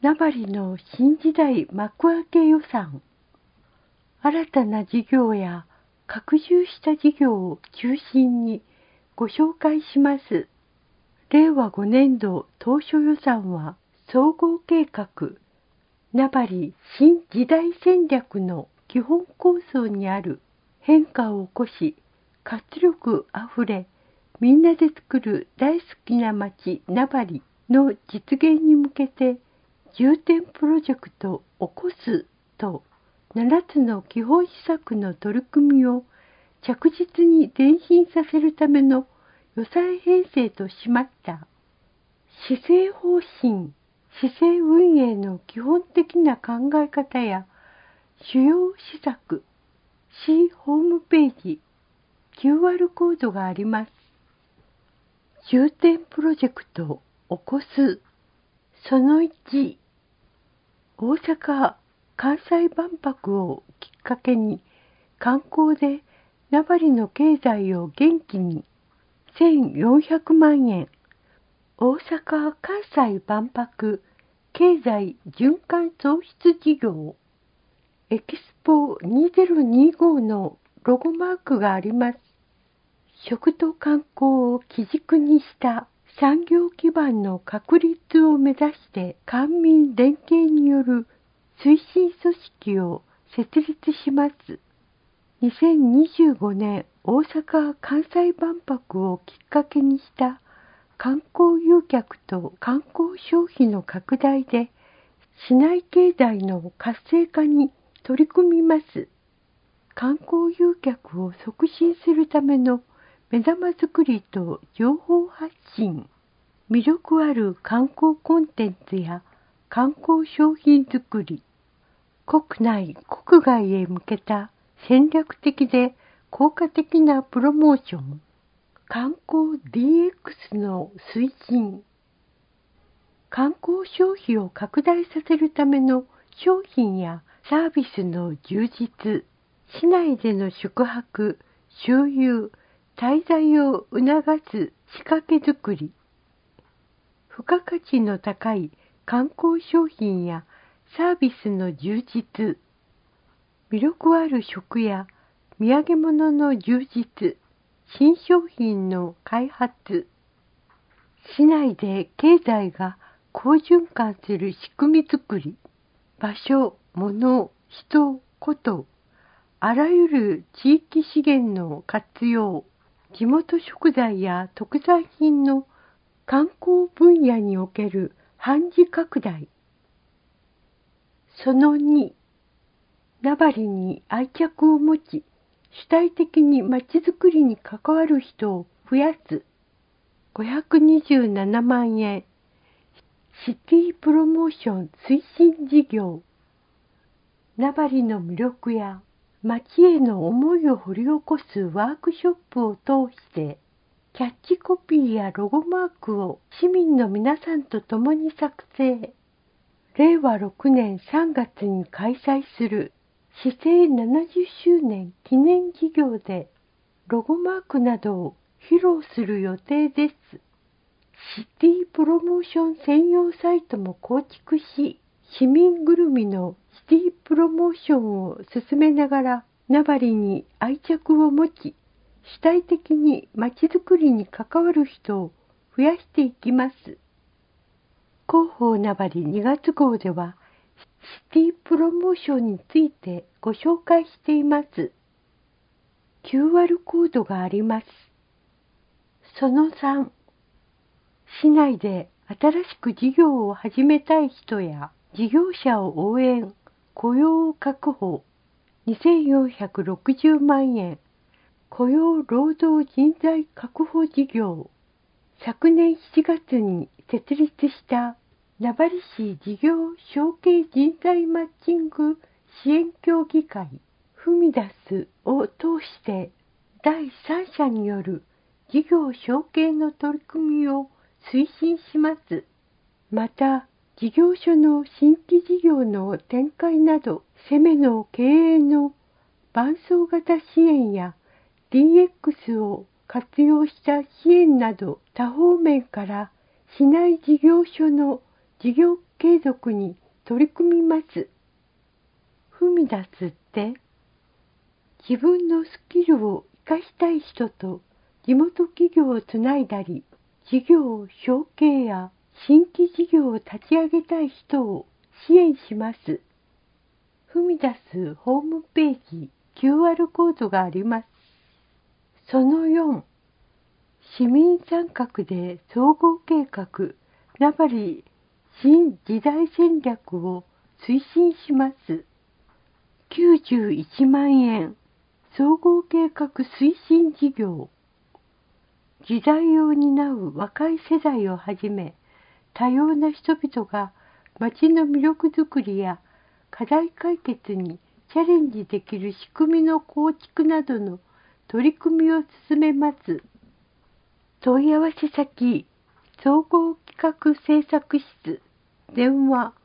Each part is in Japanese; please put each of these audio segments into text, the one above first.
名張の新時代幕開け予算。新たな事業や拡充した事業を中心にご紹介します。令和5年度当初予算は総合計画、名張新時代戦略の基本構想にある変化を起こし、活力あふれ、みんなで作る大好きな街名張の実現に向けて、重点プロジェクト起こすと7つの基本施策の取り組みを着実に前進させるための予算編成としました。施政方針、施政運営の基本的な考え方や主要施策、市ホームページ、QR コードがあります。重点プロジェクト起こす。その1、大阪・関西万博をきっかけに観光で名張の経済を元気に1400万円。大阪・関西万博経済循環創出事業。エキスポ2025のロゴマークがあります。食と観光を基軸にした産業基盤の確立を目指して官民連携による推進組織を設立します。2025年大阪・関西万博をきっかけにした観光誘客と観光消費の拡大で市内経済の活性化に取り組みます。観光誘客を促進するための目玉づくりと情報発信、魅力ある観光コンテンツや観光商品づくり、国内・国外へ向けた戦略的で効果的なプロモーション、観光 DX の推進、観光消費を拡大させるための商品やサービスの充実、市内での宿泊、周遊、滞在を促す仕掛けづくり、付加価値の高い観光商品やサービスの充実、魅力ある食や土産物の充実、新商品の開発、市内で経済が好循環する仕組みづくり、場所、物、人、こと、あらゆる地域資源の活用、地元食材や特産品の観光分野における販路拡大。その2、名張に愛着を持ち、主体的にまちづくりに関わる人を増やす。527万円。シティプロモーション推進事業。名張の魅力や街への思いを掘り起こすワークショップを通して、キャッチコピーやロゴマークを市民の皆さんと共に作成。令和6年3月に開催する市政70周年記念事業でロゴマークなどを披露する予定です。シティプロモーション専用サイトも構築し、市民ぐるみのシティプロモーションを進めながら、名張に愛着を持ち、主体的にまちづくりに関わる人を増やしていきます。広報名張2月号では、シティプロモーションについてご紹介しています。QR コードがあります。その3、市内で新しく事業を始めたい人や事業者を応援、雇用を確保、2460万円、雇用労働人材確保事業。昨年7月に設立した名張市事業承継人材マッチング支援協議会フミダスを通して第三者による事業承継の取り組みを推進します。また、事業所の新規事業の展開など、攻めの経営の伴走型支援や DX を活用した支援など多方面から市内事業所の事業継続に取り組みます。踏み出すって、自分のスキルを活かしたい人と地元企業をつないだり、事業承継や新規事業を立ち上げたい人を支援します。踏み出すホームページ QR コードがあります。その4、市民参画で総合計画名張新時代戦略を推進します。91万円総合計画推進事業。時代を担う若い世代をはじめ、多様な人々が町の魅力づくりや課題解決にチャレンジできる仕組みの構築などの取り組みを進めます。問い合わせ先、総合企画制作室、電話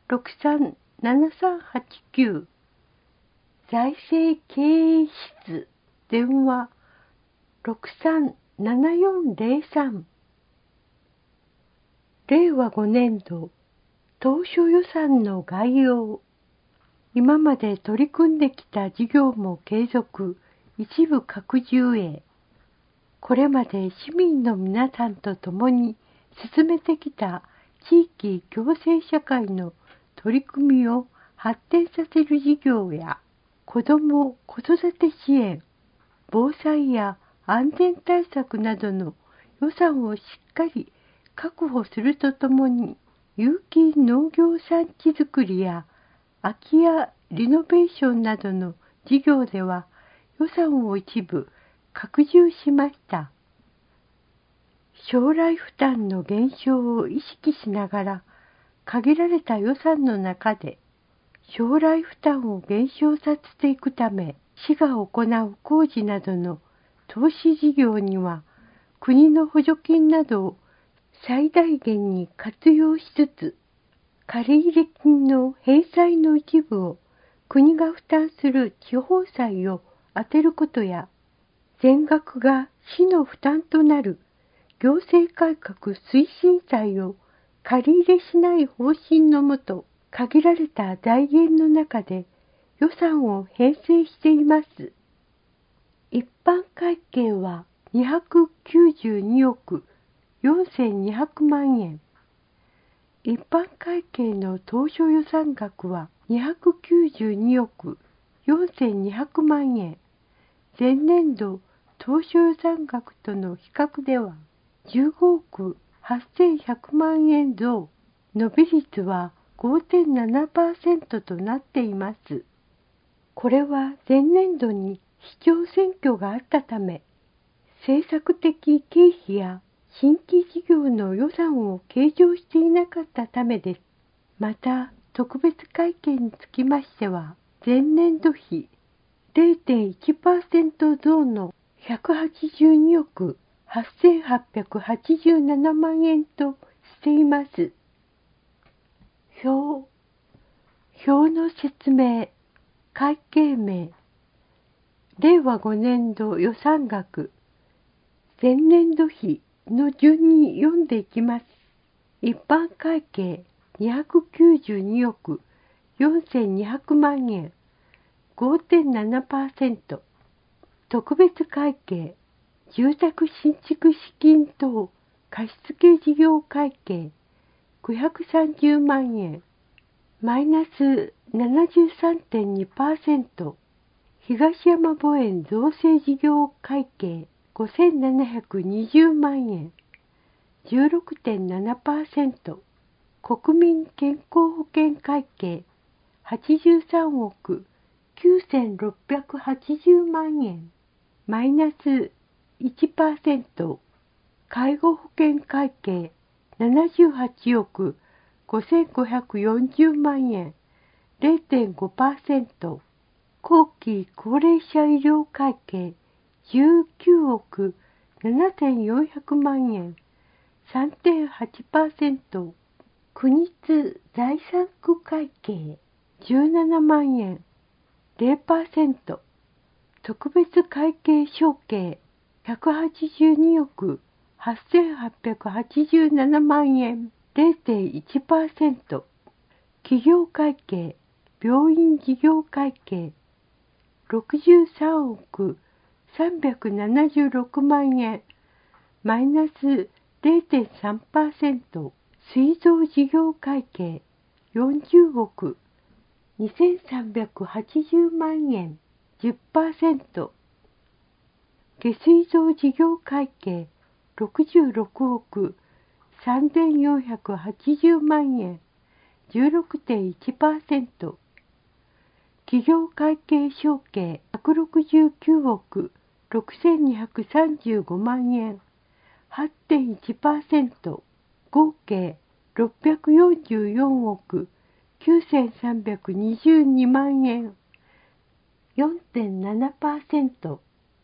637389、財政経営室、電話637403。令和5年度当初予算の概要。今まで取り組んできた事業も継続、一部拡充へ。これまで市民の皆さんと共に進めてきた地域共生社会の取り組みを発展させる事業や、子ども・子育て支援、防災や安全対策などの予算をしっかり確保するとともに、有機農業産地づくりや空き家リノベーションなどの事業では予算を一部拡充しました。将来負担の減少を意識しながら、限られた予算の中で将来負担を減少させていくため、市が行う工事などの投資事業には、国の補助金などを最大限に活用しつつ、借入金の返済の一部を国が負担する地方債を充てることや、全額が市の負担となる行政改革推進債を借り入れしない方針のもと、限られた財源の中で予算を編成しています。一般会計は292億4200万円。一般会計の当初予算額は292億4200万円。前年度当初予算額との比較では15億8100万円増。伸び率は5.7% となっています。これは前年度に市長選挙があったため、政策的経費や新規事業の予算を計上していなかったためです。また、特別会計につきましては、前年度比 0.1% 増の182億8887万円としています。表の説明、会計名、令和5年度予算額、前年度比の順に読んでいきます。一般会計292億4200万円、5.7%。特別会計、住宅新築資金等貸付事業会計530万円、マイナス 73.2%。東山墓園造成事業会計5720万円、16.7%。国民健康保険会計83億9680万円、マイナス 1%。介護保険会計78億5540万円、0.5%。後期高齢者医療会計19億7400万円、3.8%。国津財産区会計17万円、0%。特別会計承継182億8887万円、0.1%。 企業会計、病院事業会計、63億376万円、マイナス 0.3%、水蔵事業会計、40億2380万円、10%、下水道事業会計、66億3480万円、16.1%、企業会計承継169億6235万円、8.1%、合計644億9322万円、4.7%。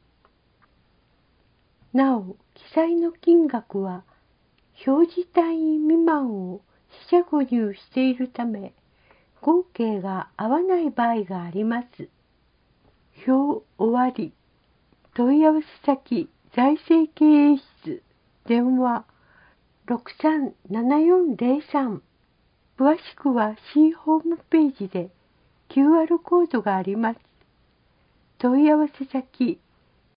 なお、記載の金額は表示単位未満を四捨五入しているため、合計が合わない場合があります。表終わり。問い合わせ先、財政経営室、電話637403。詳しくは C ホームページで QR コードがあります。問い合わせ先、